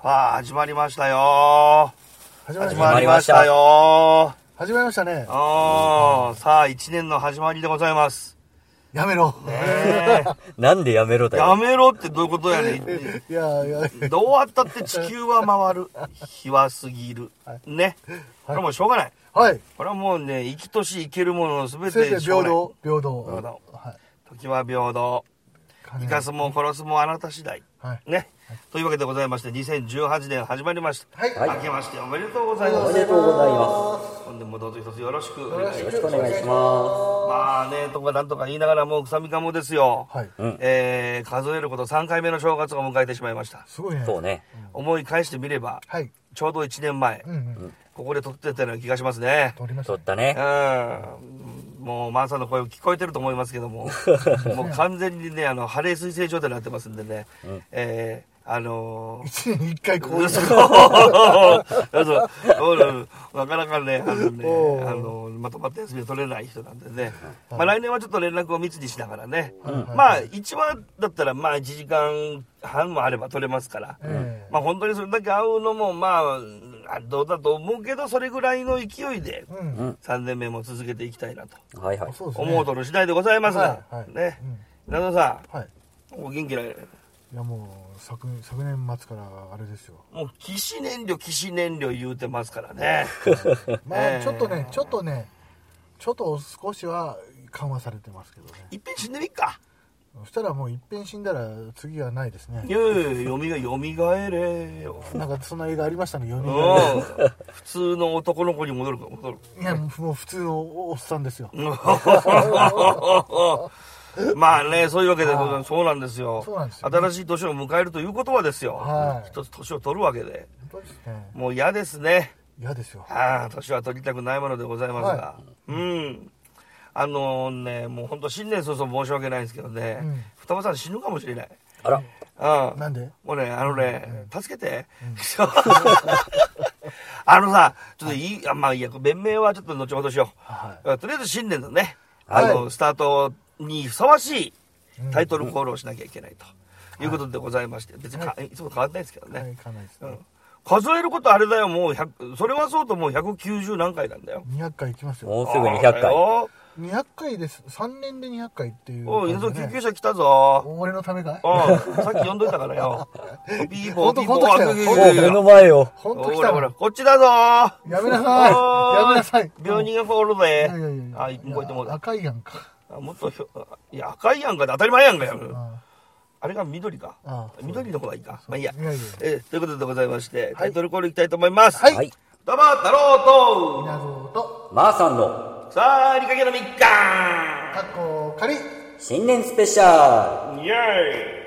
さあ、始まりましたよ。 始まりましたよ。 始まりましたね。 さあ、1年の始まりでございます。 やめろ。 なんでやめろだよ。 やめろってどういうことやねん。 いや。 どうあったって地球は回る。日は過ぎる。ね。これはもうしょうがない。 はい。 これはもうね、生きとし生けるものすべ全ててしょう平がない。 等。 平等。 はい。 時は平等。生かすも殺すもあなた次第。 はい。 ね。というわけでございまして、2018年始まりました。 はい。 明けましておめでとうございます。 おめでとうございま本年もどうぞ一つよろしくおす。 願いします。 よろしくお願いしままあね、とかなんとか言いながらもうくさみかもですよ。 はい。 数えること3回目の正月を迎えてしまいました。 すごいね。 す。そうね。 思い返してみれば、 はい。 ちょうど1年前、ここで撮ってたような気がしますね。 撮りました。 撮ったね。 もうマーさんの声聞こえてると思いますけども、もう完全にね、ハレー彗星状態になってますんでね、 一年に一回こういう。 なかなかね、まとまった休みを取れない人なんでね、まあ来年はちょっと連絡を密にしながらね、まあ1話だったらまあ1時間半もあれば取れますから、まあ本当にそれだけ会うのもまあどうだと思うけど、それぐらいの勢いで3年目も続けていきたいなとはいはい。 思うとる次第でございますが、ね、稲田さん、 はい。 お元気ない？ いやもう昨年末からあれですよ。 もう騎士燃料言うてますからね。 まあちょっと少しは緩和されてますけどね。 いっぺん死んでみっか。 そしたらもう一遍死んだら次はないですね。 いやよみがえれよ。 なんかそんな映画ありましたね。 普通の男の子に戻る。 いやもう普通のおっさんですよ。 まあね、そういうわけでそうなんですよ。 そうなんですよ。 新しい年を迎えるということはですよ。一つ年を取るわけで。もう嫌ですね。 嫌ですよ。 年は取りたくないものでございますが。もう本当新年早々申し訳ないんですけどね、双葉さん死ぬかもしれない。 あら。 なんで？ もうね、助けて。さ、ちょっとまあいいや、弁明はちょっと後ほどしよう。とりあえず新年のね、スタートにふさわしいタイトルコールをしなきゃいけないということでございまして、別にいつも変わんないですけどね。数えることあれだよ、もうそれはそうともう190何回なんだよ。 200回いきますよ。 もうすぐ200回。 200回です。3年で200回っていう。 おい、救急車来たぞ。 俺のためかい？ さっき呼んどいたからよ。ピーポー、ピーポー。目の前よ。 ほんと来た。 ほら、こっちだぞ。 やめなさい。やめなさい。 病人が通るぜ。 こうやっても赤いやんか。 もっと、いや、赤いやんかで当たり前やんかよ。あれが緑か。緑の方がいいか。まあいいや。ということでございまして、タイトルコールいきたいと思います。 はい。 どうも、太郎と、 稲造と、 まーさんの、 さあ、2かけの3日かっこ仮新年スペシャル。 イェーイ。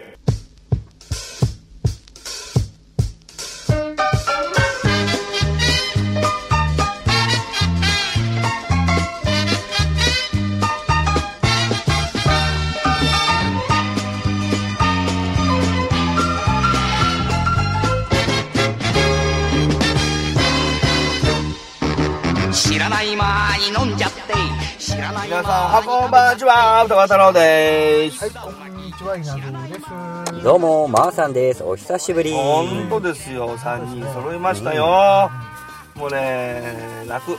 皆さん、こんばんちは、双葉太郎です。 はい、こんにちは、稲造です。 どうも、まーさんです。お久しぶり。 本当ですよ、3人揃いましたよ。もうね、楽。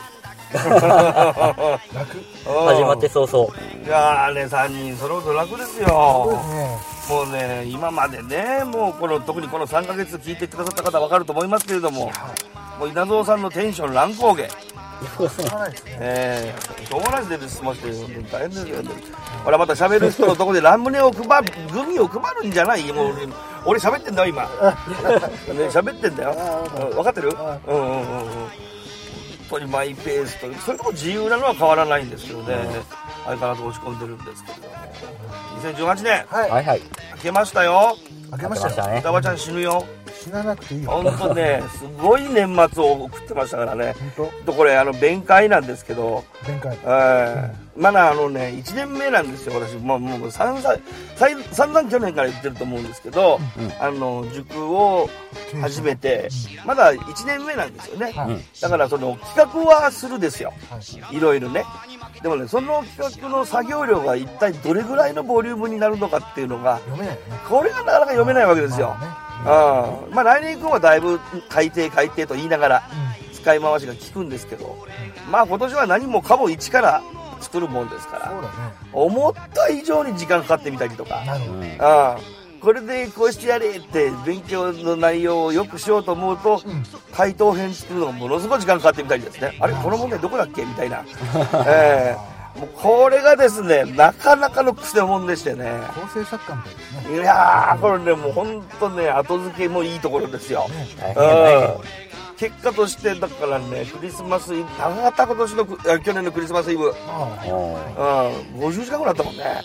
始まって早々。 いやーね、3人揃うと楽ですよ。もうね、今までね、もう特にこの3ヶ月聞いてくださった方は分かると思いますけれども、もう稲造さんのテンション乱高下。しょうがないですまして大変ですよ。ほらまた喋る人のとこでラムネをグミを配るんじゃない？もう俺喋ってんだよ今。喋ってんだよ。分かってる？本当にマイペースとそれとも自由なのは変わらないんですけどね。相変わらず落ち込んでるんですけれども。2018年。 はいはい。 明けましたよ。 明けましたね。 双葉ちゃん死ぬよ。 死ななくていいよ。 本当ね、すごい年末を送ってましたからね。これ弁解なんですけど。 弁解。 まだ1年目なんですよ、私。もう散々去年から言ってると思うんですけど、塾を始めて、まだ1年目なんですよね。だから企画はするですよ。いろいろね。でもね、その企画の作業量が一体どれぐらいのボリュームになるのかっていうのが、これがなかなか読めないわけですよ。 まあ来年以降はだいぶ改定と言いながら使い回しが効くんですけど、まあ今年は何もかも一から作るもんですから、 そうだね。 思った以上に時間かかってみたりとか、 なるほど。 これでこうしてやれって勉強の内容をよくしようと思うと、回答編作るのがものすごい時間かかってみたりですね。あれこの問題どこだっけみたいな、もうこれがですねなかなかの癖のもんでしてね。 構成作家みたいですね。 いやーこれねもう本当ね後付けもいいところですよ。結果としてだからねクリスマスイブ長かった去年のクリスマスイブ、50時間ぐらいあったもんね。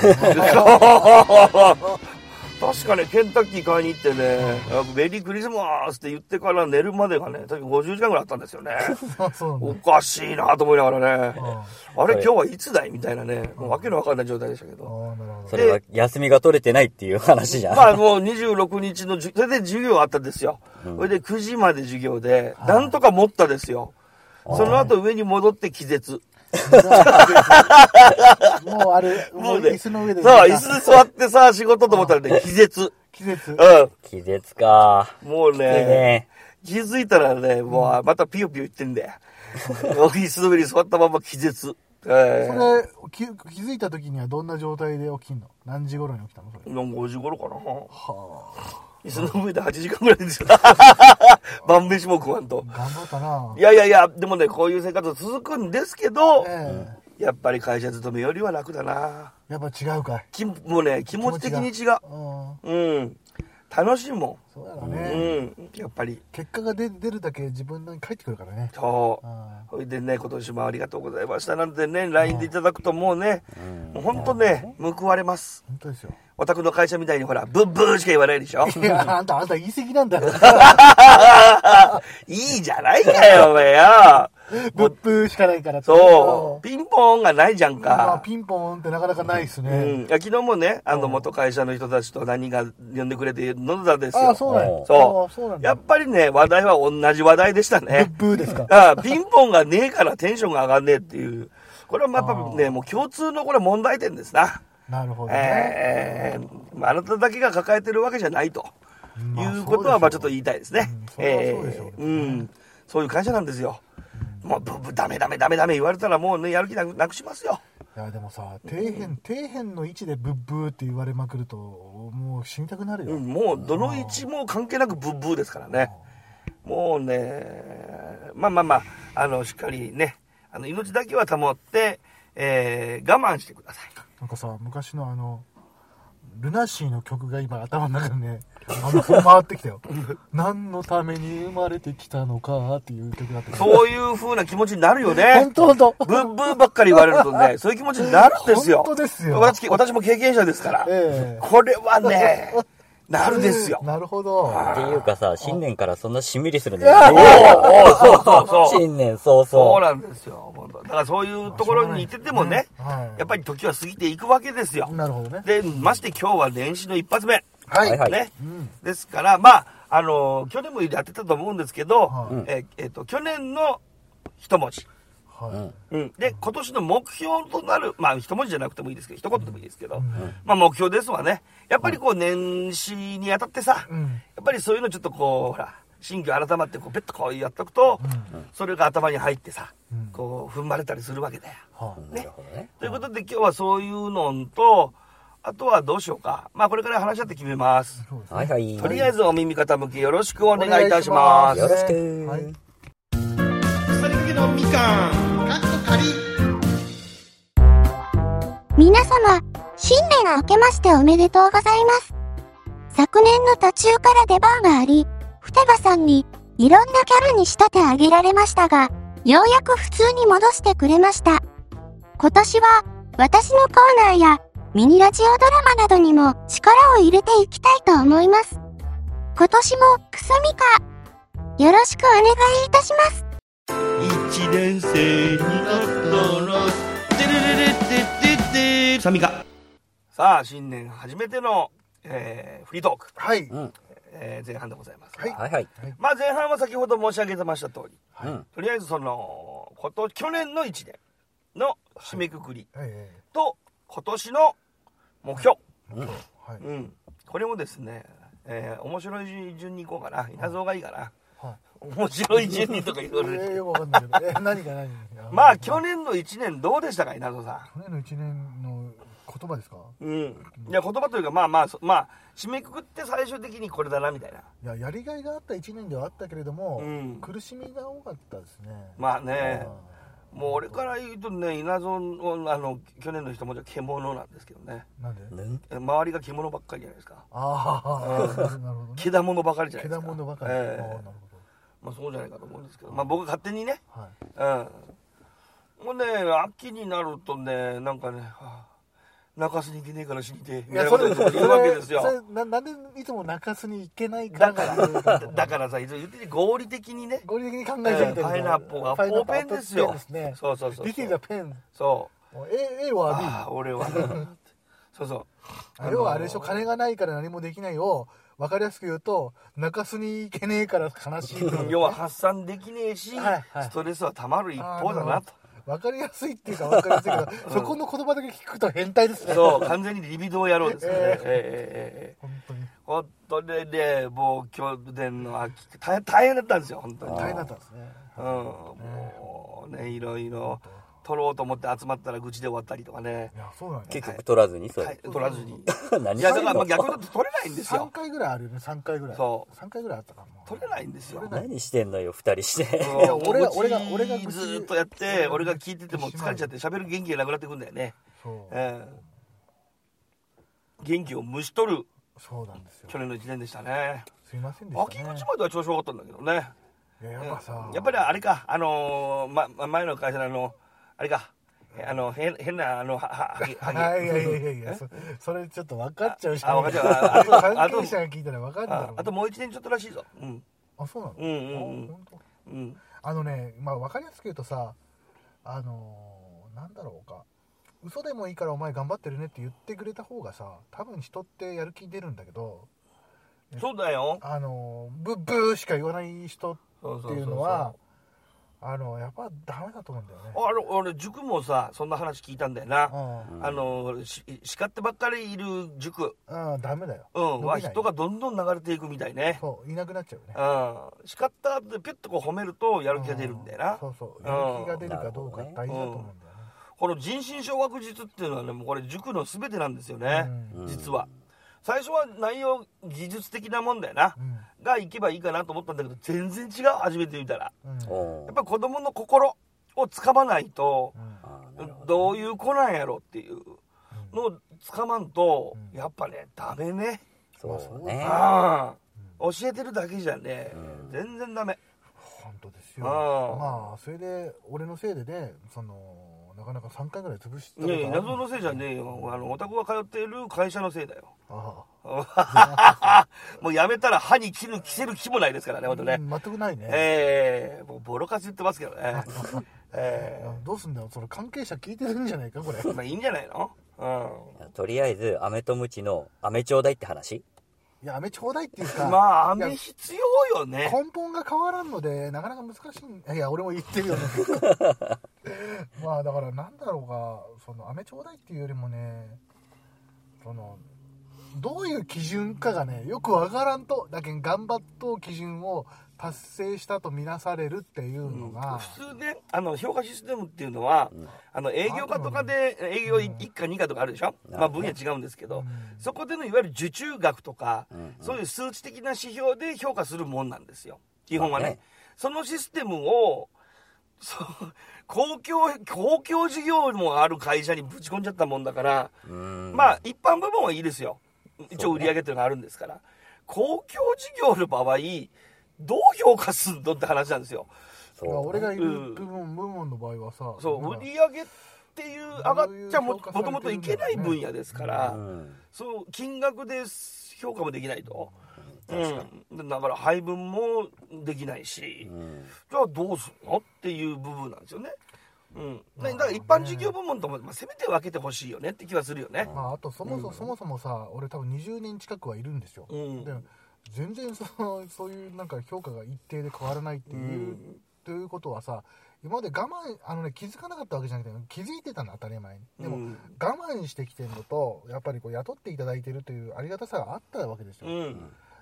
確かねケンタッキー買いに行ってねメリークリスマスって言ってから寝るまでがね確か50時間ぐらいあったんですよね。おかしいなと思いながらね、あれ今日はいつだいみたいなね、もうわけのわかんない状態でしたけど、 それは休みが取れてないっていう話じゃん。 まあもう26日のそれで授業あったんですよ。それで9時まで授業でなんとか持ったですよ。その後上に戻って気絶。 もうあれ、もう椅子の上で。 そう、椅子で座ってさ、仕事と思ったらね、気絶。 気絶。 気絶か。 もうね、気づいたらね、もうまたピヨピヨ言ってんだよ。椅子の上に座ったまま気絶。 それ、気づいた時にはどんな状態で起きんの？何時頃に起きたの？それ。 5時頃かな。椅子の上で8時間ぐらいですよ。晩飯も食わんと。 頑張ったな。 いや、でもね、こういう生活続くんですけど、やっぱり会社勤めよりは楽だな。 やっぱ違うかい。 もうね、気持ち的に違う。楽しいもん。 そうやろね。 やっぱり。 結果が出るだけ自分のに返ってくるからね。 そう。それでね、今年もありがとうございましたなんてね、LINE でいただくともうね、もうほんとね、報われます。 本当ですよ。 お宅の会社みたいにほら、ブッブーしか言わないでしょ。 いや、あんた言い過ぎなんだよ。 いいじゃないかよ、お前よ。 ブッブーしかないから。 そう。ピンポンがないじゃんか。 ピンポンってなかなかないっすね。 昨日もね、元会社の人たちと何が呼んでくれて飲んだんですよ。 そうなんそう。やっぱりね、話題は同じ話題でしたね。 ブッブーですか。 ピンポンがねえからテンションが上がんねえっていう。これはやっぱね、もう共通のこれ問題点ですな。 なるほどね。 あなただけが抱えてるわけじゃないということはちょっと言いたいですね。そういう会社なんですよ。もうダメ言われたらもうねやる気なくしますよ。 いやでもさ底辺の位置でブッブーって言われまくるともう死にたくなるよ。 もうどの位置も関係なくブッブーですからね。もうねまあしっかりね命だけは保って我慢してください。 なんかさ昔のルナシーの曲が今頭の中でね回ってきたよ。何のために生まれてきたのかっていう曲だった。 そういう風な気持ちになるよね。 本当ブッブーばっかり言われるとねそういう気持ちになるんですよ。 本当ですよ。 私も経験者ですから、これはねなるですよ。 なるほど。 っていうかさ、新年からそんなしんみりするんだよ。そう。新年早々。 そうなんですよ。だからそういうところにいててもね、やっぱり時は過ぎていくわけですよ。 なるほどね。 で、まして今日は年始の一発目。 はい。 ね。ですから、去年もやってたと思うんですけど、去年の一文字。で、今年の目標となる、一文字じゃなくてもいいですけど、一言でもいいですけど、目標ですわね。やっぱり年始にあたってさ、やっぱりそういうのちょっとほら、心境改まってペッとやっとくと、それが頭に入ってさ、踏まれたりするわけだよ。ね。ということで今日はそういうのと、あとはどうしようか。これから話し合って決めます。 はいはい。 とりあえずお耳傾きよろしくお願いいたします。 よろしく。 腐りかけのみかん。 皆様、新年明けましておめでとうございます。昨年の途中から出番があり、双葉さんにいろんなキャラに仕立て上げられましたが、ようやく普通に戻してくれました。今年は私のコーナーやミニラジオドラマなどにも力を入れていきたいと思います。今年もクソミカ、よろしくお願いいたします。 1年生になったらテレレレテテテクソミカ。さあ新年初めての、フリートーク。 はい。 前半でございます。 はいはい。 前半は先ほど申し上げました通り、とりあえず去年の1年の締めくくりと今年の目標、これをですね、 面白い順にいこうかな。稲造がいいかな。 は面白い順にとか言われい。 る。 よくわかんないけど、何か何まあ去年の1年どうでしたか、稲造さ去年の1年の言葉ですか？ ん。うん。いや、言葉というか、まあ、締めくくって最終的にこれだな、みたいな。 いや、やりがいがあった1年ではあったけれども、 うん苦しみが多かったですね。 まあね、もう俺から言うとね、稲造の、去年の人も獣なんですけどね。 なんで？ 周りが獣ばっかりじゃないですか。 ああ、なるほどね。 けだものばかりじゃないけですか。 だものばかり。ああ、なるほまあそうじゃないかと思うんですけど、まあ僕勝手にね、 ど。はい。 もうね、秋になるとね、なんかね、泣かすに行けねえから死にてえ、みいや、 たいなこと言うわけですよ。 なんでいつも泣かすに行けないかだからさ、言って合理的にね、 合理的に考えてみてるパイナップルがポーペンですよ。そうそうそう。 This is a pen。 そう。 A は B。 ああ、俺は。そうそう。 要はあれでしょ、金がないから何もできないを、わかりやすく言うと、泣かすに行けねえから悲しい。 要は発散できねえし、ストレスは溜まる一方だなと。 わかりやすいっていうかわかりやすいけど、そこの言葉だけ聞くと変態ですね。 そう、完全にリビドー野郎ですね。 本当に。 本当にね、もう去年の秋、大変だったんですよ、本当に。 大変だったんですね。 もうね、いろいろ取ろうと思って集まったら愚痴で終わったりとかね。 いや、そうなん結局取らずにそれ。 取らずに。 何いや、だから逆に言うと取れないんですよ。 3回ぐらいあるよね、3回ぐらい。 そう 3回ぐらいあったかも。 取れないんですよ。 何してんのよ、二人して。 いや俺がずーっとやって俺が聞いてても疲れちゃって喋る元気がなくなってくんだよね。 そう。 元気を虫取るそうなんですよ。 去年の1年でしたね。 すいませんでした秋ね。 口までは調子良かったんだけどね。 いや、やっぱさ。 やっぱりあれか、前の会社のあれか、変なはいいや、それちょっと分かっちゃうし。 分かっちゃう。 関係者が聞いたら分かるんだろう。 あともう1年ちょっとらしいぞ。 あ、そうなの？ 本当。 ね、まあ分かりやすく言うとさ、なんだろうか。嘘でもいいからお前頑張ってるねって言ってくれた方がさ、多分人ってやる気出るんだけど、 そうだよ。 ブーしか言わない人っていうのは、やっぱダメだと思うんだよね。 俺塾もさそんな話聞いたんだよな。叱ってばっかりいる塾ダメだよ。 は人がどんどん流れていくみたいね。 そういなくなっちゃうね。 叱った後でピュッとこう褒めるとやる気が出るんだよな。 そうやる気が出るかどうか大事だと思うんだよね。 この人心掌握術っていうのはね、もうこれ塾の全てなんですよね。実は最初は内容技術的なもんだよな、がいけばいいかなと思ったんだけど、全然違う。初めて見たら、やっぱり子供の心をつかまないと、どういう子なんやろっていうのをつかまんと、やっぱねダメね。 そうね。 教えてるだけじゃね、全然ダメ。 本当ですよ。まあそれで俺のせいでね、なかなか3回ぐらい潰してた。 いやいや、謎のせいじゃねえよ。お宅が通っている会社のせいだよ。もうやめたら歯に着せる気もないですからね、ほんとね。 全くないね。 もうボロカス言ってますけどね。 どうすんだよ、その関係者聞いてるんじゃないかこれ。 まあいいんじゃないの。 とりあえず飴とムチの飴ちょうだいって話。 いや、飴ちょうだいっていうか、 まあ飴必要よね。 根本が変わらんのでなかなか難しい。いや、俺も言ってるよね。まあだからなんだろうが、飴ちょうだいっていうよりもね、どういう基準かがねよくわからんと。だけど頑張っと基準を達成したとみなされるっていうのが、 普通ね、評価システムっていうのは、営業科とかで営業1課2課とかあるでしょ。まあ分野違うんですけど、そこでのいわゆる受注額とか、そういう数値的な指標で評価するもんなんですよ、基本はね。そのシステムを公共事業もある会社にぶち込んじゃったもんだから、まあ一般部門はいいですよ、一応売り上げっていうのがあるんですから、公共事業の場合どう評価すんのって話なんですよ。 俺がいる部門の場合はさ、 売り上げっていう上がっちゃもともといけない分野ですから、そう金額で評価もできないと。だから配分もできないし、じゃあどうするのっていう部分なんですよね。だから一般事業部門ともせめて分けてほしいよねって気はするよね。 あとそもそもさ、俺多分20年近くはいるんですよ。で全然そういうなんか評価が一定で変わらないっていう、ということはさ、今まで我慢気づかなかったわけじゃなくて、気づいてたの当たり前に。でも、我慢してきてるのとやっぱり雇っていただいてるというありがたさがあったわけですよ。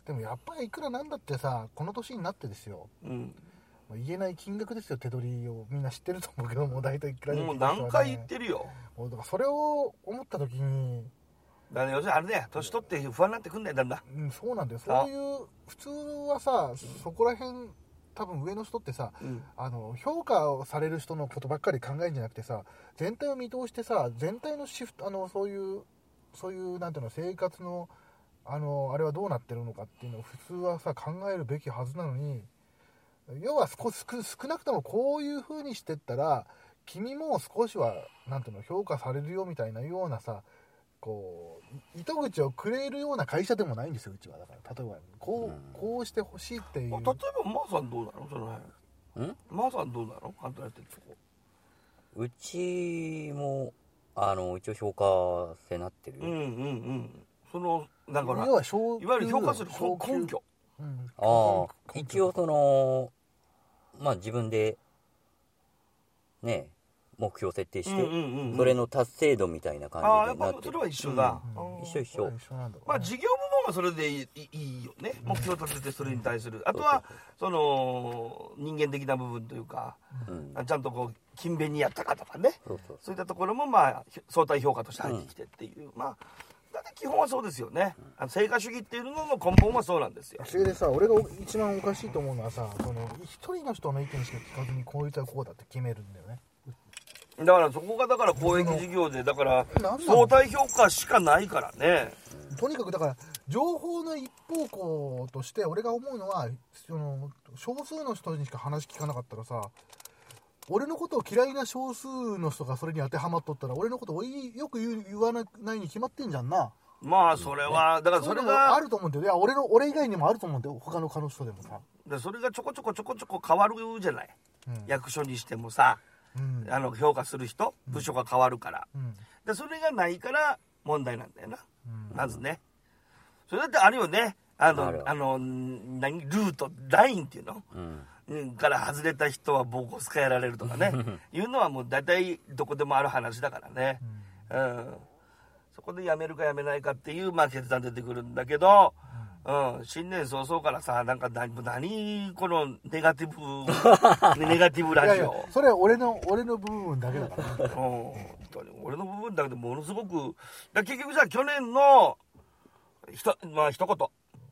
でもやっぱりいくらなんだってさ、この年になってですよ、言えない金額ですよ。手取りをみんな知ってると思うけども、大体いくらもう何回言ってるよ。 もうだからそれを思った時に、 だから要するにあれだよ、年取って不安になってくんだよ、だんだん。 そうなんだよ。そういう普通はさ、そこら辺多分上の人ってさ、評価をされる人のことばっかり考えるんじゃなくてさ、全体を見通してさ、全体のシフト、そういうなんていうの、生活のあれはどうなってるのかっていうのを普通はさ考えるべきはずなのに、要は少なくともこういう風にしてったら君も少しはなんていうの、評価されるよみたいなようなさ、こう糸口をくれるような会社でもないんですよ、うちは。だから例えばこうしてほしいっていう。例えばマーさんどうなの、その辺。マーさんどうなの、働いてるとこ。 うちも一応評価制なってる。 そのだからいわゆる評価する根拠。 一応まあ自分でね目標設定して、それの達成度みたいな感じになってる。 それは一緒だ。 一緒。 まあ事業部門はそれでいいよね。目標立ててそれに対する。あとはその人間的な部分というか、ちゃんとこう勤勉にやったかとかね。そういったところもまあ相対評価として入ってきてっていう、まあだって基本はそうですよね。成果主義っていうのの根本はそうなんですよ。 それでさ、俺が一番おかしいと思うのはさ、一人の人の意見しか聞かずにこいつはこうだって決めるんだよね。 だからそこがだから公益事業で、だから相対評価しかないからね。 とにかくだから情報の一方向として俺が思うのは、少数の人にしか話聞かなかったらさ、俺のことを嫌いな少数の人がそれに当てはまっとったら、俺のことをよく言わないに決まってんじゃんな。 まあそれはだからそれがあると思うんだよ。いや俺以外にもあると思うんだよ、他の人でもさ。 でそれがちょこちょこ変わるじゃない、役所にしてもさ、評価する人、部署が変わるから、でそれがないから問題なんだよな、まずね。それだってあるよね、ルートラインっていうの、から外れた人はボコスカやられるとかねいうのはもう大体どこでもある話だからね、そこで辞めるか辞めないかっていう決断出てくるんだけど、新年早々からさ、なんか何このネガティブラジオ。 いやそれは俺の部分だけだからね。 俺の部分だけでものすごく結局さ、去年の一言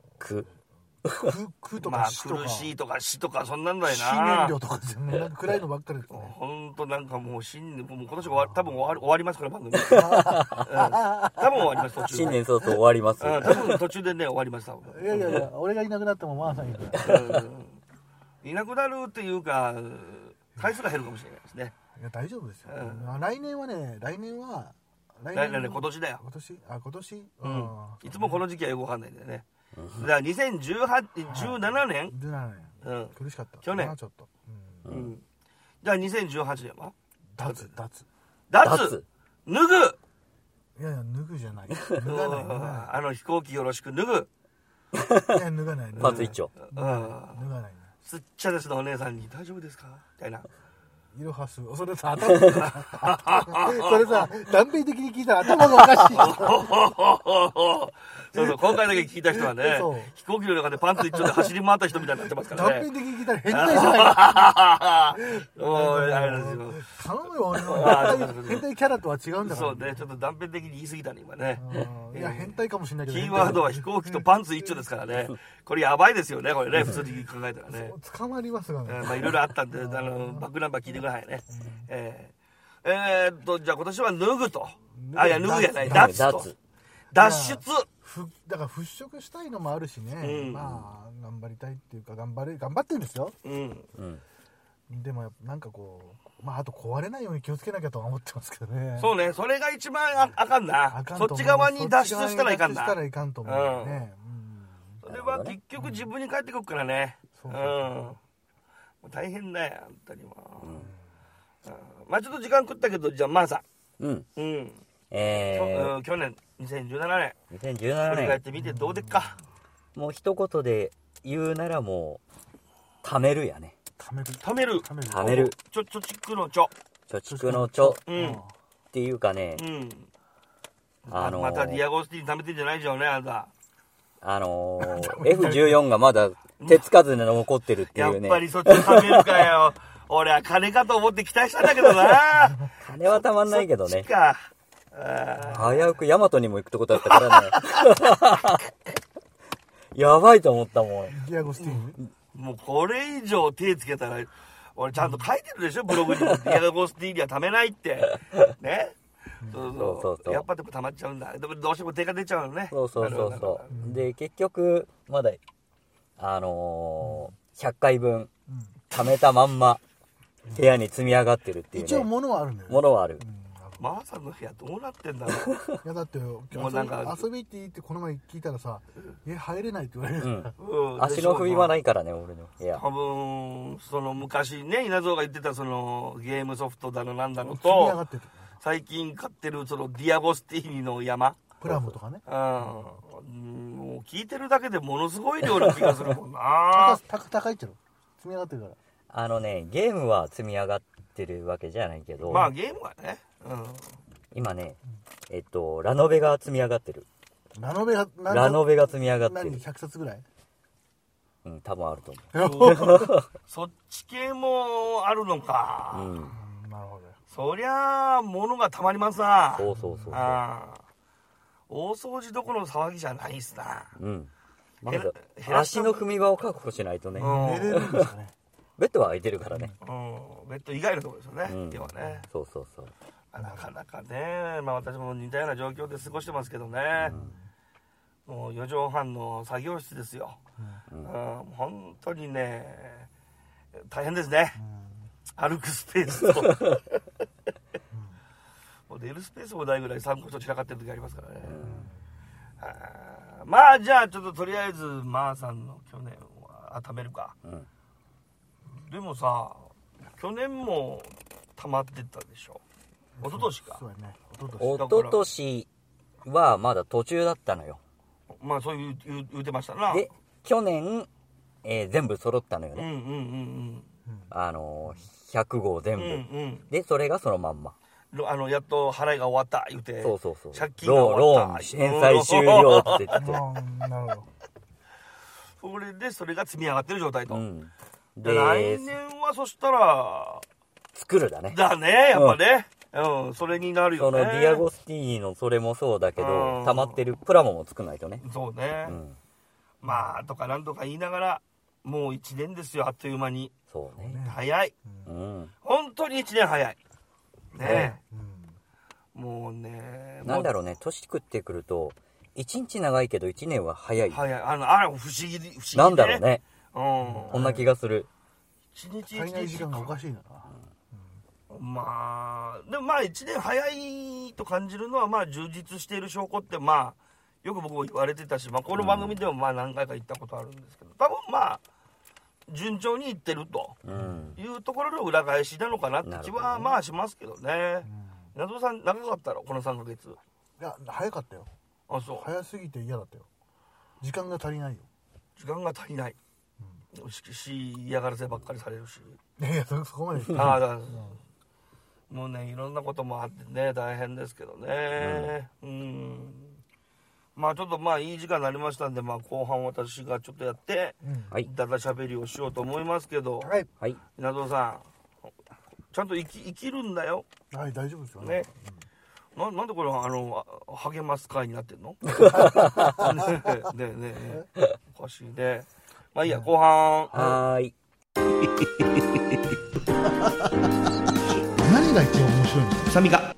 苦とか死とか、 苦しいとか死とかそんなんだよな。 死燃料とか全部なんか暗いのばっかりですね。 本当なんかもうもう今年多分終わりますから、番組。多分終わります、途中で。 新年早々終わります。 多分途中でね終わりました。 いや俺がいなくなってもまあさんいなくなるっていうか回数が減るかもしれないですね。 いや大丈夫ですよ。来年は今年だよ。 今年。 いつもこの時期はよくわかんないんだよね。だから2017年、 苦しかった。 去年ちょっと。 じゃあ2018年は脱脱ぐ。 いや脱ぐじゃない。脱がない。 飛行機よろしく脱ぐ。 いや脱がない。 パンツ一丁。 脱がない。 すっちゃですのお姉さんに大丈夫ですかみたいな。 イロハス。それさ、断片的に聞いたら頭がおかしい。 そう今回だけ聞いた人はね、飛行機の中でパンツ一丁で走り回った人みたいになってますからね。 断片的に聞いたら変態じゃないか。頼むよ、俺の変態キャラとは違うんだから。 そうね、ちょっと断片的に言い過ぎたね今ね。 いや変態かもしれないけど。 キーワードは飛行機とパンツ一丁ですからね。これやばいですよね、これね、普通に考えたらね。 捕まりますがね。 いろいろあったんで、バックナンバー聞いてくださいね。じゃあ今年は脱ぐと。いや、脱ぐじゃない、脱と。脱出。 だから払拭したいのもあるしね。まあ、頑張りたいっていうか、頑張ってるんですよ。でも、なんかこう、あと壊れないように気をつけなきゃとは思ってますけどね。 そうね、それが一番あかんな。そっち側に脱出したらいかんな。 脱出したらいかんと思うね。 それは結局自分に返ってくるからね。大変だよ、本当にも。まあちょっと時間食ったけど、じゃあ、マーさん。去年、2017年。振り返ってみてどうでっか。 もう一言で言うならもう、貯めるやね。 貯める。 貯める。 貯蓄の貯。 貯蓄の貯。っていうかね、 またディアゴスティーニ貯めてんじゃないじゃんね、あんた。 F14 がまだ手つかずで残ってるっていうね。 やっぱりそっち貯めるかよ。俺は金かと思って期待したんだけどな。 金はたまんないけどね。 そっちか。 危うくヤマトにも行くとこだったからね。やばいと思ったもん。 ディアゴスティーニ。 もうこれ以上手つけたら、俺ちゃんと書いてるでしょ、ブログにも。ディアゴスティーニは貯めないって。ね。そうやっぱでも溜まっちゃうんだ。でもどうしても手が出ちゃうのね。 そうで結局まだ100回分貯めたまんま部屋に積み上がってるっていうね。 一応物はあるんだよね。 物はある。 マーさんの部屋どうなってんだろう。 いやだってもうなんか遊びって言ってこの前聞いたらさ、入れないって言われる。 足の踏み場ないからね、俺の部屋。 多分その昔ね、稲造が言ってたそのゲームソフトだのなんだの積み上がってと、 る。 最近買ってるそのディアゴスティーニの山、 プラムとかね。 もう聞いてるだけでものすごい量な気がするもんな。 高いっての積み上がってるから。 ゲームは積み上がってるわけじゃないけど、 まあゲームはね、 今ね、ラノベが積み上がってる。 ラノベが積み上がってる。 何100冊ぐらい？ 多分あると思う。 そっち系もあるのか。 なるほど。 そりゃあ物がたまりますな。 そう大掃除どころの騒ぎじゃないっすな。 まず足の踏み場を確保しないとね。 寝れるんですかね。 ベッドは空いてるからね。 ベッド以外のところですよね。今はね。 そうなかなかね、まあ私も似たような状況で過ごしてますけどね。もう4畳半の作業室ですよ。本当にね、大変ですね。歩くスペースと。もう寝るスペースもないぐらい3個と散らかってる時ありますからね。まあじゃあちょっととりあえずまーさんの去年は貯めるか。でもさ、去年も溜まってったでしょ。一昨年か。 そうやね。 一昨年はまだ途中だったのよ。 まあそう言うてましたな。 で去年、全部揃ったのよね。100号全部、でそれがそのまんま。 やっと払いが終わった言うて。 そう借金が終わった。 ローン返済終了って言って。 なるほど。 それでそれが積み上がってる状態と。 で来年はそしたら作るだね。 だね、やっぱね。それになるよね。 そのディアゴスティーニのそれもそうだけど、溜まってるプラモも作んないとね。 そうね。まあとかなんとか言いながらもう1年ですよ、あっという間に。 そうね。 早い。本当に1年早い。ね。もうね。 なんだろうね、年食ってくると1日長いけど1年は早い。 早い。あれ不思議ね。 なんだろうね。こんな気がする。 体内時間がおかしいな。 まあでもまあ1年早いと感じるのは、まあ充実している証拠ってまあよく僕も言われてたし、まあこの番組でもまあ何回か言ったことあるんですけど、多分まあ順調にいってるというところの裏返しなのかなって気はまあしますけどね。稲造さん長かったろこの3ヶ月。 いや早かったよ。 あ、そう。 早すぎて嫌だったよ。時間が足りないよ。 時間が足りない。嫌がらせばっかりされるし。 いやそこまで。 もうね、いろんなこともあってね、大変ですけどね。まあちょっとまあいい時間になりましたんで、まあ後半私がちょっとやって、だだしゃべりをしようと思いますけど、稲造さん、ちゃんと生きるんだよ。 はい、大丈夫ですよね。なんでこれ励ます会になってんの？ねえ、おかしいね。まあいいや、後半。 何が一番面白いの？ サミカ。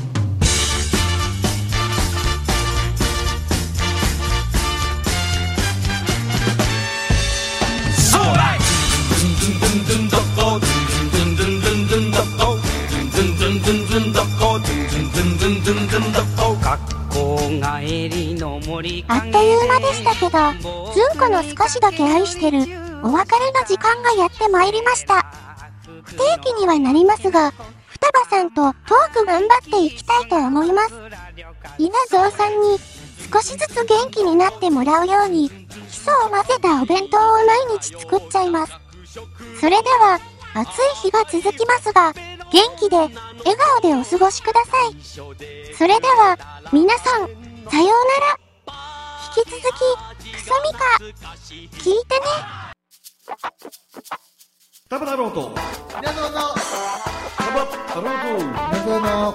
あっという間でしたけど、ずんこの少しだけ愛してるお別れの時間がやってまいりました。不定期にはなりますが、双葉さんとトーク頑張っていきたいと思います。稲造さんに少しずつ元気になってもらうように、基礎を混ぜたお弁当を毎日作っちゃいます。それでは、暑い日が続きますが、元気で、笑顔でお過ごしください。それでは、皆さん、さようなら。引き続き、クソミカ、聞いてね。 タバタローと皆さんのタバタローと皆さんの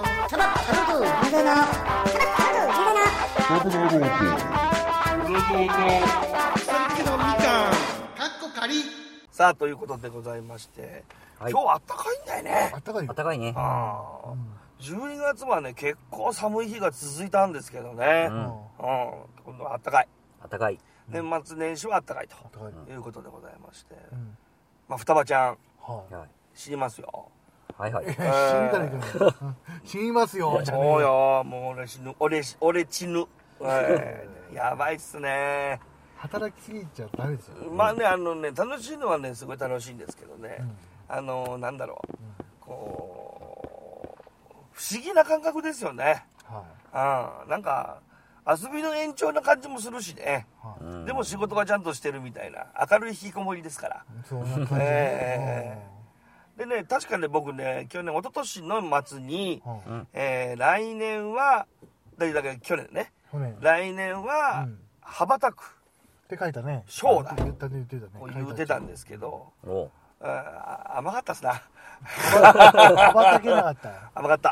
さあということでございまして、今日あったかいんだよね。 あったかいよ。 あったかいね。 12月はね結構寒い日が続いたんですけどね、今度はあったかい。 あったかい。 年末年始はあったかいとあったかい。 いうことでございまして、まあ双葉ちゃんは死にますよ。 はいはい。 い。死にたらいけない。死にますよ。じゃねえそうよ、もう俺死ぬ、俺死ぬ。やばいっすね。 働きすぎちゃダメですよ。 まあね、楽しいのはね、すごい楽しいんですけどね、なんだろう、こう、不思議な感覚ですよね。なんか、遊びの延長な感じもするしね。でも仕事がちゃんとしてるみたいな、明るい引きこもりですから。 そんな感じ。 でね、確かね、僕ね、去年、一昨年の末に、来年は、だから去年ね、来年は、羽ばたく。 って書いたね。 ショーだ。 言ってたね。 言ってたんですけど、甘かったっすな。 羽ばたけなかった。 甘かった。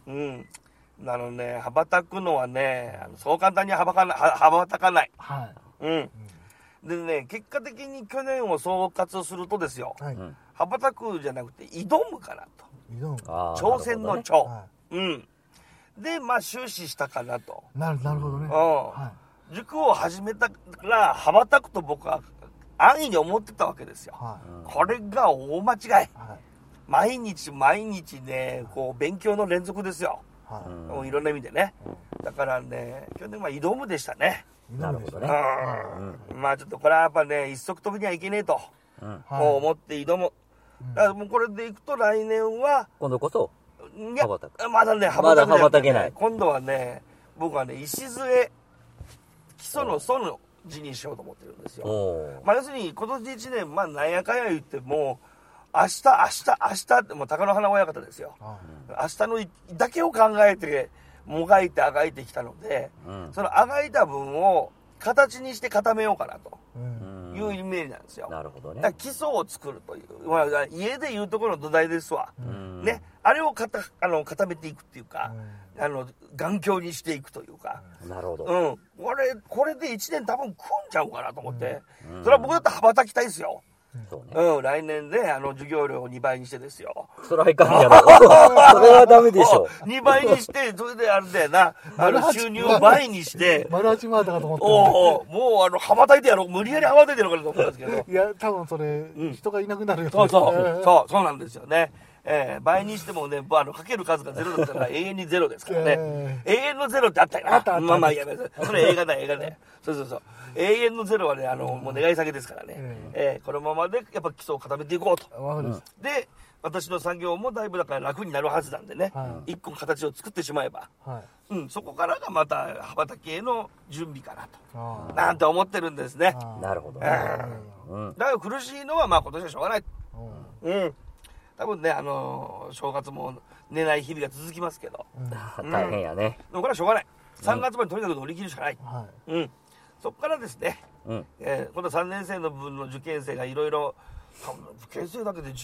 羽ばたくのはね、そう簡単に羽ばたかない。でね、結果的に去年を総括するとですよ、羽ばたくじゃなくて挑むかなと。挑戦の挑。で、まあ終始したかなと。 なるほどね。 塾を始めたら羽ばたくと僕は安易に思ってたわけですよ。これが大間違い。毎日ね、こう勉強の連続ですよ。いろんな意味でね。だからね、去年は挑むでしたね。 なるほどね。 まあちょっとこれはやっぱね、一足飛びにはいけねえと、思って挑む。だからもうこれでいくと来年は、 今度こそ、羽ばたく。 まだね、羽ばたけない。今度はね、僕はね、礎、基礎の祖の字にしようと思ってるんですよ。まあ要するに今年1年、まあなんやかんや言っても、明日ってもう貴乃花親方ですよ。明日のだけを考えて、もがいてあがいてきたので、そのあがいた分を形にして固めようかなというイメージなんですよ。 なるほどね。 だから基礎を作るという、まあ、家でいうところの土台ですわ。ね、あれを固めていくっていうか、頑強にしていくというか。 なるほど。 これで1年多分食うんちゃうかなと思って、それは僕だったら羽ばたきたいですよ。来年で授業料を2倍にしてですよ。 それはいかんやろ。それはダメでしょ。 2倍にして、それであれだよな、収入を倍にして。 丸8万だかと思った。 もう羽ばたいてやろう。無理やり羽ばたいてやろうかなと思ったんですけど。 いや、多分それ、人がいなくなるよ。 そうなんですよね。倍にしてもね、かける数がゼロだったら永遠にゼロですからね。永遠のゼロってあったよな。まあいや、それ映画だよ。そう。永遠のゼロはね、もう願い下げですからね。このままでやっぱ基礎を固めていこうと。で、私の作業もだいぶだから楽になるはずなんでね。一個形を作ってしまえば。そこからがまた羽ばたきへの準備かなと。なんて思ってるんですね。 なるほど。 だから苦しいのはまあ今年はしょうがない。多分ね、正月も寝ない日々が続きますけど。 大変やね。 でもこれはしょうがない。3月までとにかく乗り切るしかない。そこからですね、今度3年生の分の受験生がいろいろ、受験生だけで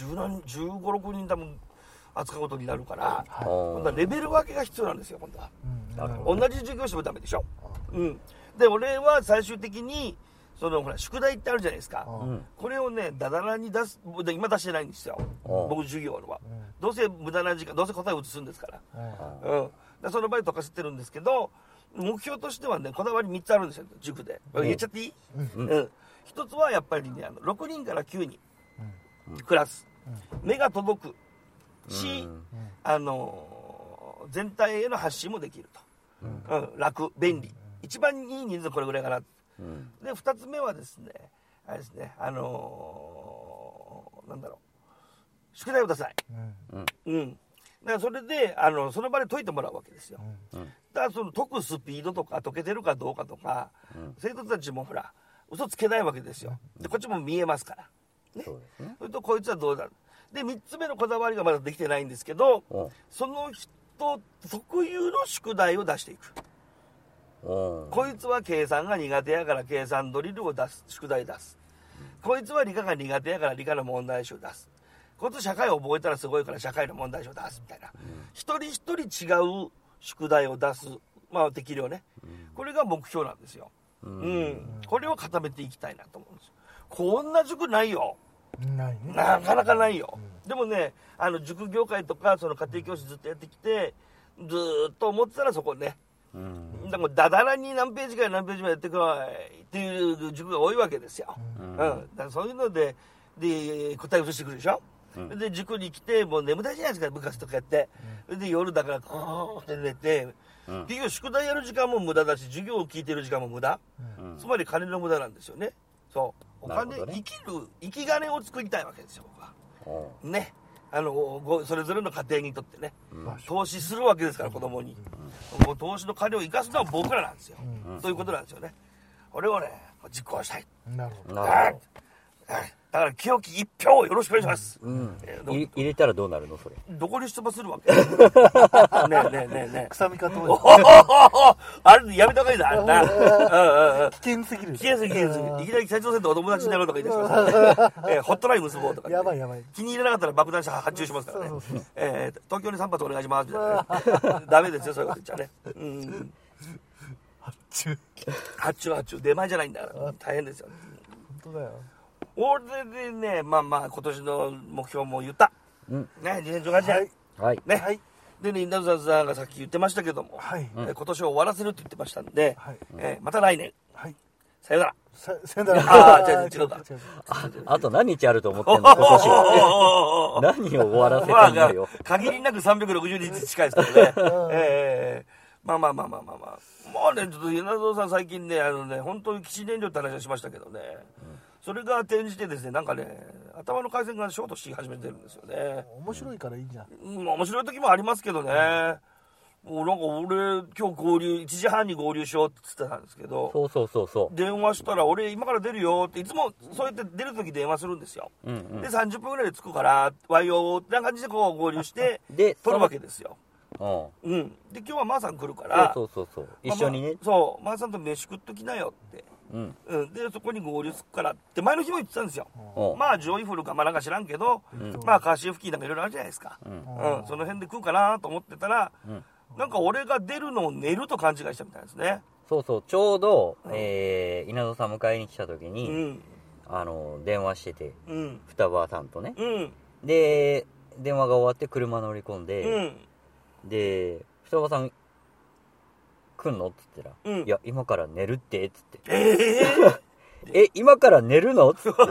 15、6人多分扱うことになるから、今度はレベル分けが必要なんですよ、今度は。同じ授業してもダメでしょ。で、俺は最終的に、ほら、宿題ってあるじゃないですか。これをね、だだらに出す、今出してないんですよ。僕、授業は。どうせ無駄な時間、どうせ答えを移すんですから。その場合解かせてるんですけど、目標としてはね、こだわり3つあるんですよ、塾で。言っちゃっていい？一つはやっぱりね、6人から9人、クラス。目が届くし、全体への発信もできると。楽、便利。一番いい人数これぐらいかな。で、2つ目はですね、あれですね、なんだろう、宿題を出さない。だからそれで、その場で解いてもらうわけですよ。だからその解くスピードとか解けてるかどうかとか、生徒たちもほら、嘘つけないわけですよ。で、こっちも見えますから。それとこいつはどうだ。で、3つ目のこだわりがまだできてないんですけど、その人特有の宿題を出していく。 こいつは計算が苦手やから計算ドリルを出す、宿題出す。こいつは理科が苦手やから理科の問題集出す。こいつ社会を覚えたらすごいから社会の問題集出すみたいな。一人一人違う宿題を出す。まあ適量ね。これが目標なんですよ。これを固めていきたいなと思うんですよ。こんな塾ないよ。 ないね。 なかなかないよ。でもね、塾業界とかその家庭教師ずっとやってきて、ずーっと思ってたらそこね。だからダダラに何ページから何ページまでやってくれっていう塾が多いわけですよ。だからそういうので答えをしてくるでしょ。で塾に来てもう眠たいじゃないですか、部活とかやって。で夜だからこうって寝て、結局宿題やる時間も無駄だし授業を聞いてる時間も無駄、つまり金の無駄なんですよね。そうお金、生き金を作りたいわけですよ僕は。ね、それぞれの家庭にとってね、投資するわけですから子供に、もう投資の金を生かすのは僕らなんですよ、そういうことなんですよね。これをね実行したい。 なるほど。 だから清き一票をよろしくお願いします。 入れたらどうなるのそれ。 どこに出馬するわけねえ草見方あれやめた方がいいだあんな。 危険すぎる。 危険すぎる。いきなり北朝鮮とお友達になろうとか言い出しますからホットライン結ぼうとか。 やばいやばい。 気に入らなかったら爆弾して発注しますからね。東京に3発お願いしますみたいなね。ダメですよそういうこと言っちゃね。発注出前じゃないんだから大変ですよ。 本当だよ。 俺でね、まあ今年の目標も言った。ね、2018年。 はい。 ね。でね、稲田さんがさっき言ってましたけども、今年を終わらせるって言ってましたんで、また来年。さよなら。 さよなら。 違うか。 あと何日あると思ってんの今年は。何を終わらせたんだよ。 限りなく360日近いですからね。まあ。もうね、ちょっと稲田さん最近ね、本当に基地燃料って話をしましたけどね。それが転じてですね、なんかね、頭の回線がショートし始めてるんですよね。 面白いからいいじゃん。 面白い時もありますけどね。もうなんか俺、今日合流、1時半に合流しようって言ってたんですけど、 そう。 電話したら、俺今から出るよって、いつもそうやって出る時電話するんですよ。で、30分ぐらいで着くから、わいよってな感じでこう合流して、撮るわけですよ。で、今日はまーさん来るから、 そう。一緒にね。 そう、まーさんと飯食っときなよって。でそこに合流するからって前の日も言ってたんですよ。まあジョイフルかまあなんか知らんけど、まあカーシー付近なんかいろいろあるじゃないですか。その辺で食うかなと思ってたら、なんか俺が出るのを寝ると勘違いしたみたいですね。 そうちょうど稲田さん迎えに来た時に電話してて、双葉さんとね。で電話が終わって車乗り込んで、で双葉さん来んのって言ったら、いや今から寝るってっつって、今から寝るのっつって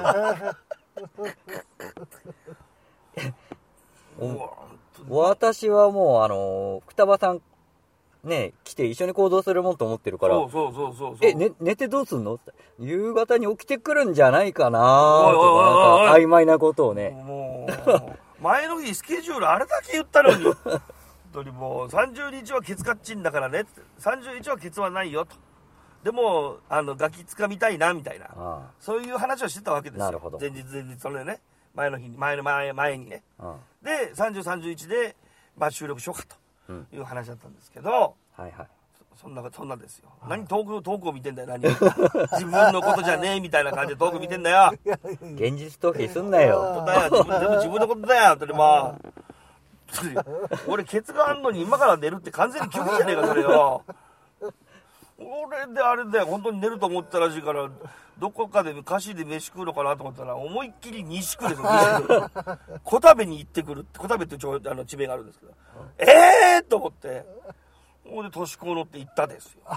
私はもう双葉さんね来て一緒に行動するもんと思ってるから、寝てどうすんのって夕方に起きてくるんじゃないかなとかなんか曖昧なことをね、 もう前の日スケジュールあれだけ言ったのに本当にもう30日はケツカッチンだからねって、30日はケツはないよと、でもガキつかみたいなみたいな、そういう話をしてたわけですよ。 なるほど。 前日それね、前の日に前にね、で30、31で、まあ、収録しようかという話だったんですけど、そんなですよ。何遠くを見てんだよ、何自分のことじゃねえみたいな感じで遠く見てんだよ。 現実逃避すんなよ。 自分のことだよ本当にもう俺ケツがあんのに今から寝るって完全に拒否じゃねえかそれよ。俺であれで本当に寝ると思ったらしいから、どこかで歌詞で飯食うのかなと思ったら思いっきり西区ですよ。小田部に行ってくるって、小田部って地名があるんですけど、と思って、そこで都市高乗って行ったですよ。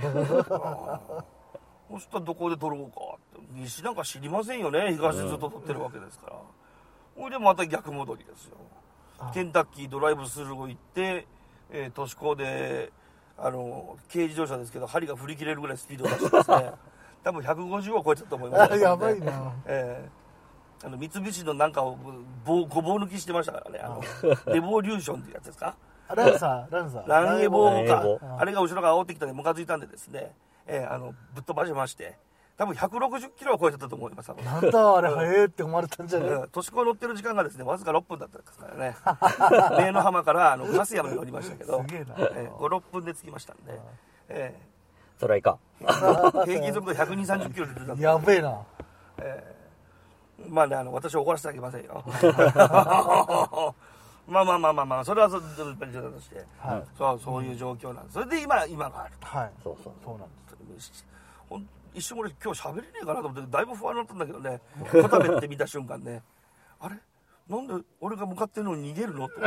そしたらどこで撮ろうかって、西なんか知りませんよね、東でずっと撮ってるわけですから。それでまた逆戻りですよ。ケンタッキードライブスルーを行って、都市高で軽自動車ですけど針が振り切れるぐらいスピードを出してですね多分150を超えてたと思います、ね、 やばいな。 三菱のなんかをごぼう抜きしてましたからね、レボリューションっていうやつですか、 ランエボーか、あれが後ろから煽ってきたんでムカついたんでですね、ぶっ飛ばしまして、多分160キロは超えてたと思います。 なんだあれ早えって思われたんじゃない。 都市高乗ってる時間がですねわずか6分だったですからね。名の浜から粕山に乗りましたけど、5、6分で着きましたんで、 そらいか。 平均速度120、30キロで出た。 やべえな。 まあね、私は怒らせてあげませんよ。まあ、それはそれとして、そういう状況なんです。それで今があると。 はい。 そうなんです。 一瞬俺今日喋れねえかなと思ってだいぶ不安になったんだけどね、片目って見た瞬間ね、あれなんで俺が向かってるのに逃げるのって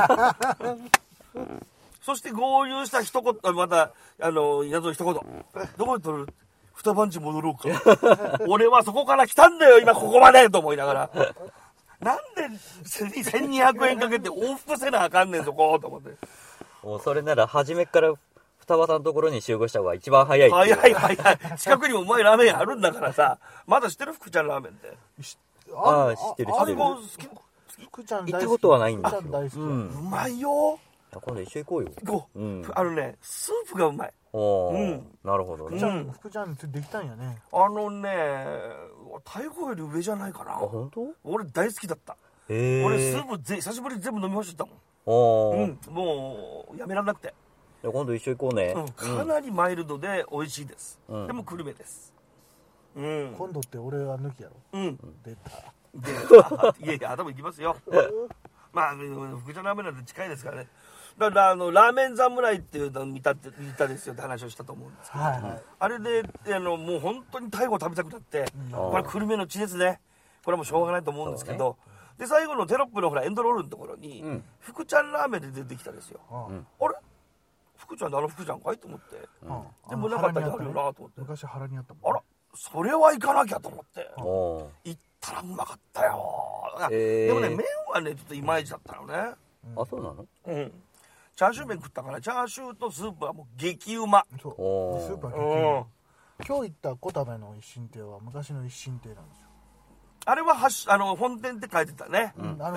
そして合流した一言、また稲造一言、どこで取る、二番地戻ろうか俺はそこから来たんだよ今ここまでと思いながら、なんで1200円かけて往復せなあかんねんそこと思って、 もうそれなら初めから双葉さんのところに集合した方が一番早い。 早い。近くにもうまいラーメン屋あるんだからさ。まだ知ってる福ちゃんラーメンって。 ああ、知ってる。 あれも好き。 福ちゃん行ったことはないんだ。 福ちゃん大好き。 うまいよ。 今度一緒行こうよ。 行こう。スープがうまい。 なるほどね。 福ちゃんできたんやね。 太鼓より上じゃないかな。 本当？ 俺大好きだった。俺スープ久しぶりに全部飲み干しちゃったもん。もうやめらんなくて。 今度一緒行こうね。 かなりマイルドで美味しいです。でも久留米です。 今度って俺は抜きやろ。出た。 いや頭いきますよ。まあ福ちゃんラーメンなんて近いですからね。だからラーメン侍っていうのを見たですよって話をしたと思うんですけど、あれでもう本当に太鼓食べたくなって、これ久留米の血ですね。これはもうしょうがないと思うんですけど、で最後のテロップのほらエンドロールのところに福ちゃんラーメンで出てきたんですよ。あれ福ちゃんで福ちゃんかいと思って、でもなかったらあるよなと思って、 昔腹にあったもん。 あらそれは行かなきゃと思って行ったらうまかったよ。でもね麺はねちょっといまいちだったのね。 あ、そうなの？ チャーシュー麺食ったからチャーシューとスープはもう激うま。 そうスープは激うま。今日行った小田部の一心亭は昔の一心亭なんですよ。 あれは本店って書いてたね。 今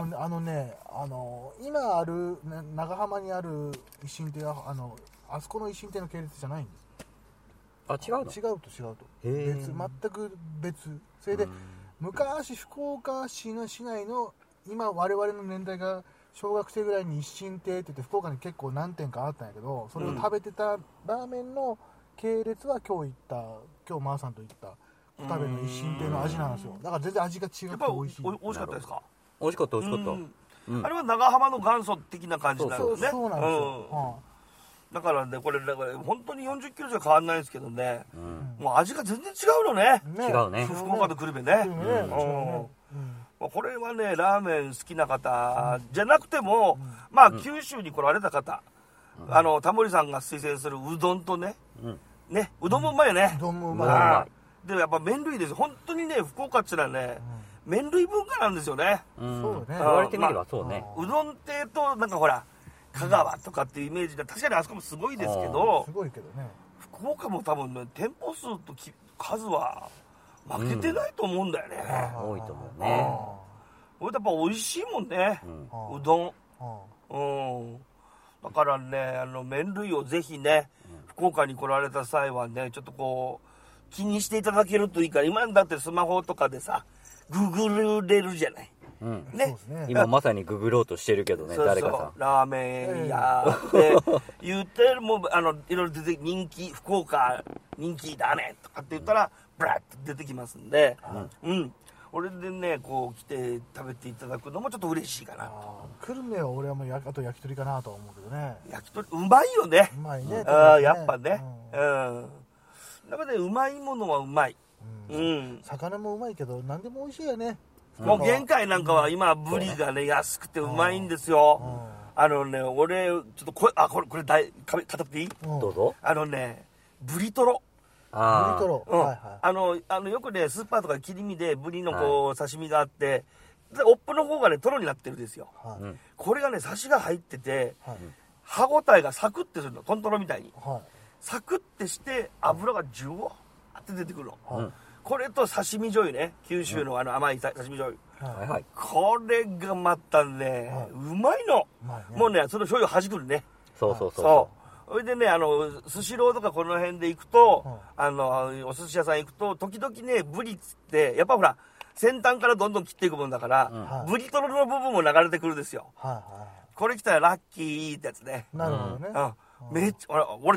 ある長浜にある一心亭はあそこの一心亭の系列じゃないんです。 あ、違うの？ 違うと別、全く別。それで昔福岡市の市内の今我々の年代が小学生ぐらいに一心亭って言って福岡に結構何店かあったんやけど、それを食べてたラーメンの系列は今日マーさんと行った小田部の一心亭の味なんですよ。だから全然味が違って美味しい。 美味しかったですか？ 美味しかった。 あれは長浜の元祖的な感じなんですね。 そうなんですよ。 だからねこれ本当に40キロじゃ変わんないですけどね、もう味が全然違うのね。 違うね。 福岡と久留米ね。これはねラーメン好きな方じゃなくても、まあ九州に来られた方、タモリさんが推薦するうどんとね、うどんもうまいよね。 うどんもうまい。 でやっぱ麺類です。本当にね福岡っていうのはね、麺類文化なんですよね。 そうね。 言われてみればそうね。 うどん亭となんかほら香川とかっていうイメージで確かにあそこもすごいですけど、 すごいけどね。 福岡も多分ね店舗数と数は負けてないと思うんだよね。 多いと思うね。 これやっぱ美味しいもんね、うどん。だからね麺類をぜひね、福岡に来られた際はねちょっとこう気にしていただけるといいから、今だってスマホとかでさググれるじゃない。ね、 今まさにググろうとしてるけどね。誰かさんラーメン屋って言ってもいろいろ出て福岡人気だねとかって言ったらブラッと出てきますんで、俺でねこう来て食べていただくのもちょっと嬉しいかなと。 久留米は俺はもうあと焼き鳥かなと思うけどね。 焼き鳥うまいよね。 うまいね。 やっぱね。だからねうまいものはうまい。 魚もうまいけど何でも美味しいよね。 もう玄界なんかは今ブリがね安くてうまいんですよ。俺ちょっとこれ語っていい？ どうぞ。 ブリトロ。 ブリトロ。 よくねスーパーとか切り身でブリのこう刺身があって、で尾っぽの方がねトロになってるんですよ。これがねサシが入ってて、歯ごたえがサクッてするの、トントロみたいに。サクッてして脂がジュワーって出てくるの。これと刺身醤油ね、九州の甘い刺身醤油、これがまたね、うまいの。もうねその醤油はじくるね。 そうそれでねスシローとかこの辺で行くと、お寿司屋さん行くと時々ねブリってやっぱほら先端からどんどん切っていくもんだから、ブリトロの部分も流れてくるんですよ。これ来たらラッキーってやつね。 なるほどね。 めっちゃ俺絶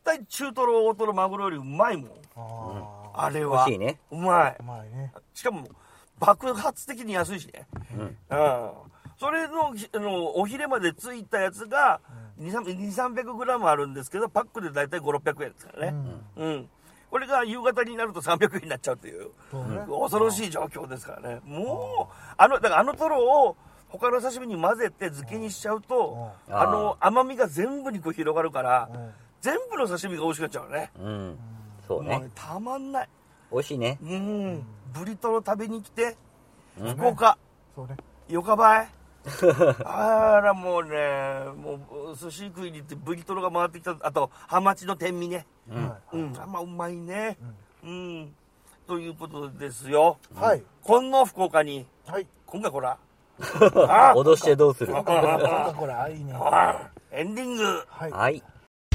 対中トロ大トロマグロよりうまいもん。あれは美味しいね。 うまい。 うまいね。 しかも爆発的に安いしね。それのおひれまでついたやつが200-300グラムあるんですけど、パックでだいたい500-600円ですからね。これが夕方になると300円になっちゃうという、恐ろしい状況ですからね。もうだからあのトロを他の刺身に混ぜて漬けにしちゃうと、甘みが全部にこう広がるから、全部の刺身が美味しくなっちゃうね。 そうね。 たまんない。 美味しいね。 ブリトロ食べに来て、福岡、よかばい。あらもうね、もう寿司食いに行ってブリトロが回ってきた。あとハマチの天身ね。まあうまいね。ということですよ。今の福岡に、今回こら。 脅してどうする。 これいいね。 エンディング。 はい。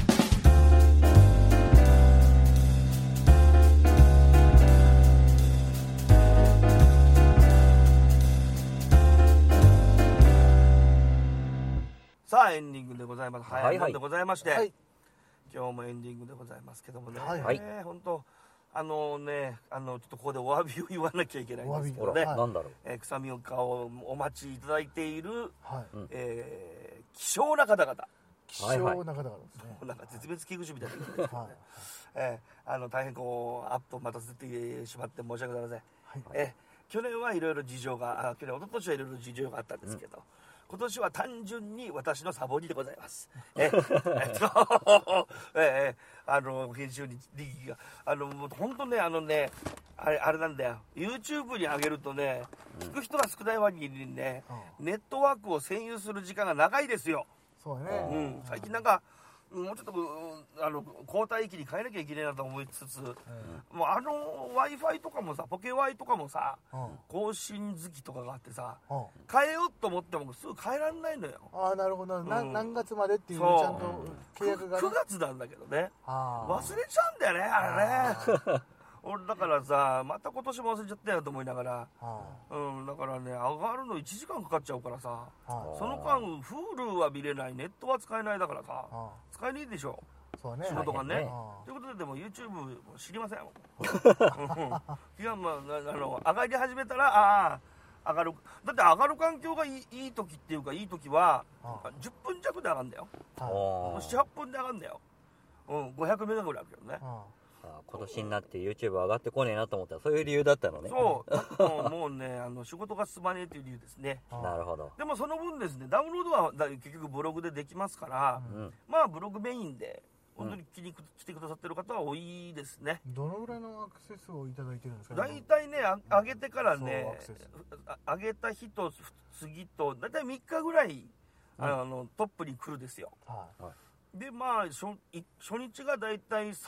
さあエンディングでございます。早いもんでございまして、今日もエンディングでございますけどもね。本当ちょっとここでお詫びを言わなきゃいけないんですけどね。 なんだろう。 臭みをお待ちいただいている希少な方々。 希少な方々ですね。 なんか絶滅危惧種みたいなことですね。大変こうアップを待たせてしまって申し訳ございません。去年はいろいろ事情が、一昨年はいろいろ事情があったんですけど、今年は単純に私のサボりでございます。編集に力が本当ねあれなんだよ。YouTube に上げるとね、聞く人が少ない割にね、ネットワークを占有する時間が長いですよ。 そうね。 最近なんかもうちょっと交代駅に変えなきゃいけないなと思いつつ、もうWi-Fi とかもさ、ポケ Wi とかもさ、更新月とかがあってさ、変えようと思ってもすぐ変えられないのよ。 なるほど。何月までっていうちゃんと契約が 9月なんだけどね、忘れちゃうんだよね、あれね。俺だからさ、また今年も忘れちゃったよと思いながら、だからね、上がるの1時間かかっちゃうからさ、その間 Hulu は見れない、ネットは使えないだからさ、使えねえでしょ、仕事がね。ということで、でも YouTube 知りません。いや、上がり始めたら、上がる。だって上がる環境がいい時っていうか、いい時は10分弱で上がるんだよ。7、8分で上がるんだよ。500メガぐらいあるけどね。 今年になって YouTube 上がってこねえなと思ったらそういう理由だったのね。 そうもうね仕事が進まねえという理由ですね。 なるほど。 でもその分ですね、ダウンロードは結局ブログでできますから、まあブログメインで本当に来てくださってる方は多いですね。 どのぐらいのアクセスをいただいてるんですか。 大体ね、上げてからね、上げた日と次と大体3日ぐらいトップに来るですよ。でまあ初日がだいたい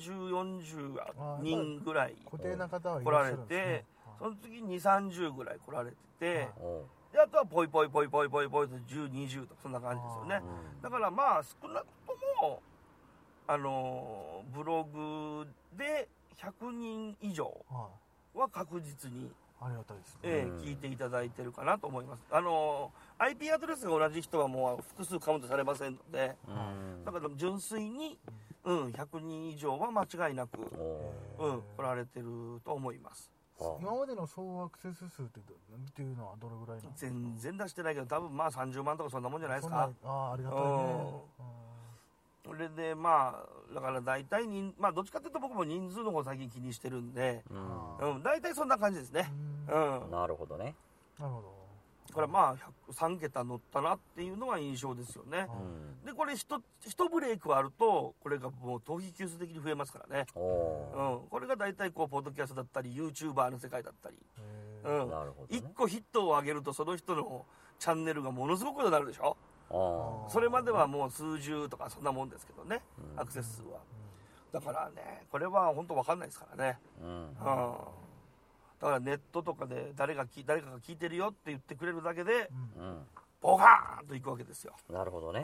30-40人ぐらい来られて、その次230ぐらい来られてて、であとはポイポイと10-20とかそんな感じですよね。だからまあ少なくともブログで100人以上は確実に聞いていただいてるかなと思います。IP アドレスが同じ人はもう複数カウントされませんので、だから純粋に、100人以上は間違いなく、来られてると思います。 今までの総アクセス数っていうのはどれぐらいなんですか。 全然出してないけど、多分まあ30万とかそんなもんじゃないですか。 ありがたいね。 それでまあだから大体まあどっちかっていうと僕も人数の方最近気にしてるんで、大体そんな感じですね。 なるほどね。 なるほど。 これまあ3桁乗ったなっていうのが印象ですよね。でこれ一ブレイクあるとこれがもう頭皮急数的に増えますからね。これが大体こうポッドキャストだったり YouTuber の世界だったり、1個ヒットを上げるとその人のチャンネルがものすごくなるでしょ。それまではもう数十とかそんなもんですけどね、アクセス数は。だからね、これは本当分かんないですからね。だからネットとかで誰かが聞いてるよって言ってくれるだけで、ボカーンといくわけですよ。 なるほどね。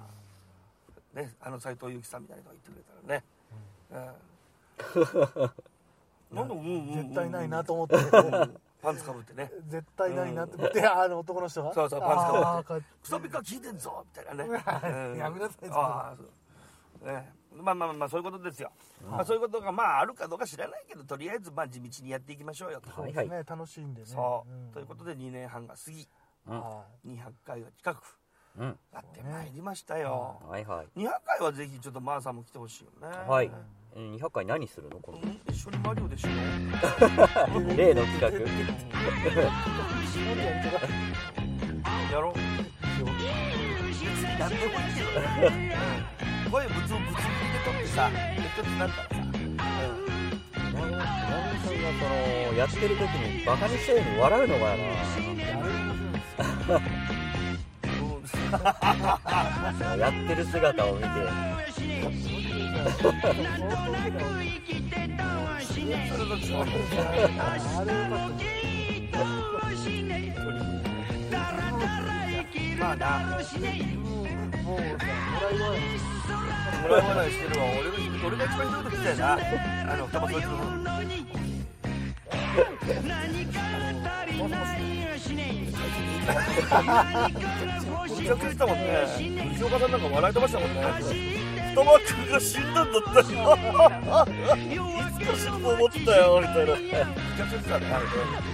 斉藤由貴さんみたいなのが言ってくれたらね。なんで絶対ないなと思って。 パンツかぶってね、 絶対ないなって思って、男の人がそうパンツかぶってクソビカ聞いてんぞみたいなね。 やめなさい。 まあそういうことですよ。そういうことがあるかどうか知らないけど、とりあえず地道にやっていきましょうよと。 そうですね、楽しいんでね。 そうということで2年半が過ぎ、200回が近くやってまいりましたよ。200回はぜひちょっとマーさんも来てほしいよね。 はい。200回何するの？この一緒にマリオでしょ。 例の企画。 やろう。何でもいいけどね。声ぶつぶつ切りで撮ってさ、結局なったらさ。 やってる時にバカにしたように笑うのがな。やってる姿を見て。 まあな、もうもらい笑いしてるわ。俺が一番ひどいこと聞いたよな。双葉そいつのめちゃくちゃしたもんね。藤岡さんなんか笑い飛ばしたもんね。双葉君が死んだんだったよ。いつか死ぬと思ったよみたいな。めちゃくちゃしたね、あれね。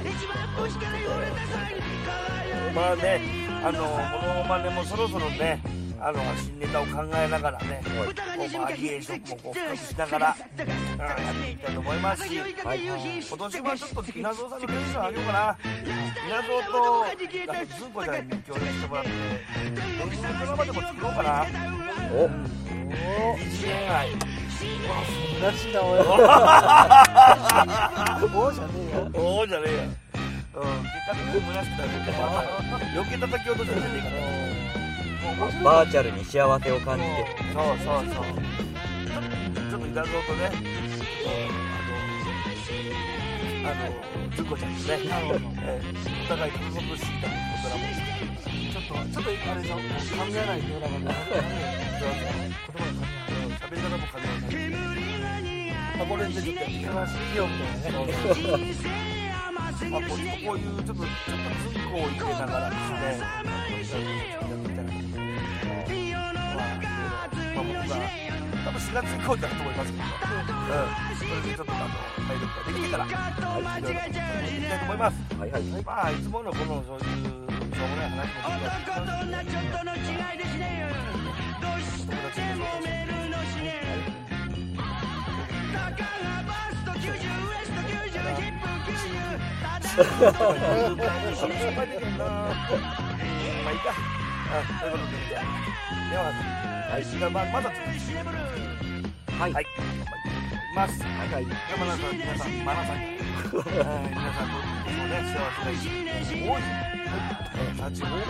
まあね、モノマネもそろそろね、新ネタを考えながらね、バリエーションも深くしながらやっていきたいと思いますし、今年はちょっと稲造さんのテンション上げようかな。稲造とずんこちゃんに協力してもらって、ドラマでも作ろうかな。一恋愛。 らしいな、おい。じゃねえよ。 じゃねえよ。結果的に虚しくなる。余計叩き落としたら出ていいかな。 バーチャルに幸せを感じて。 そうちょっと稲造とね、ずんこちゃんとね、お互い獲得していたドラマをちょっとあれじゃん、考えないドラマが喋り方も考えない。これでちょっとやっていきましょうよみたいなね。こういうちょっとずんこを入れながらですね、やってみたいな。僕が多分4月以降になると思いますけど、それでちょっと体力ができてからいろいろやっていきたいと思います。いつものこのそういうしょうもない話もちょっとやっていきますので、友達にもそうです。まあいいか。ということで、ではまだ続きいきます。皆さんマナさんに皆さんともね幸せな一年多い立ち多く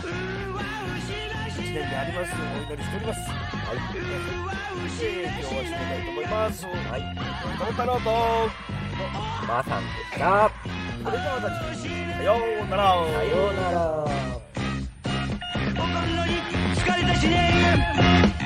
1年でありますようお祈りしております。今日は締めたいと思います。トモ太郎とばあさんでした。 それではまた次回、さようなら。 さようなら。 心に疲れたしね